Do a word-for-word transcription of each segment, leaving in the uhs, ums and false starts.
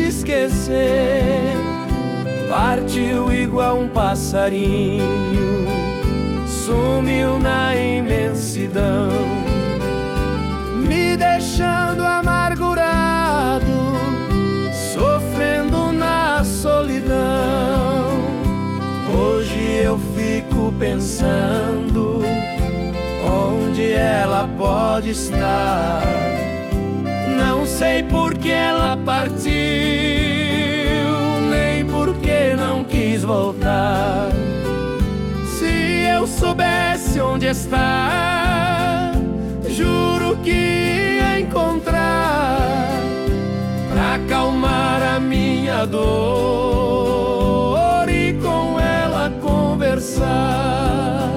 esquecer. Partiu igual um passarinho, sumiu na imensidão, me deixando amargurado, sofrendo na solidão. Hoje eu fico pensando onde ela pode estar. Não sei por que ela partiu, nem por que não quis voltar. Se eu soubesse onde está, juro que ia encontrar, pra acalmar a minha dor e com ela conversar.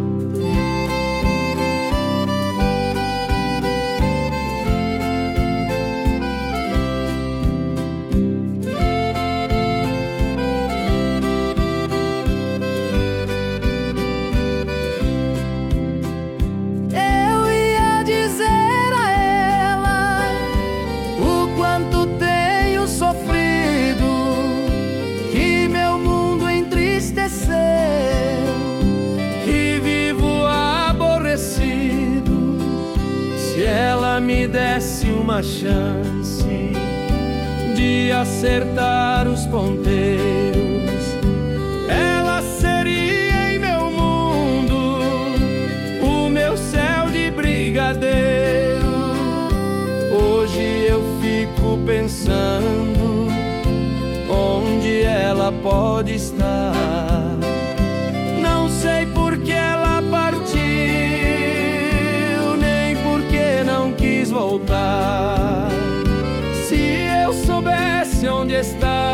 Que vivo aborrecido. Se ela me desse uma chance de acertar os ponteiros, ela seria em meu mundo o meu céu de brigadeiro. Hoje eu fico pensando onde ela pode estar. Não sei por que ela partiu, nem por que não quis voltar. Se eu soubesse onde está,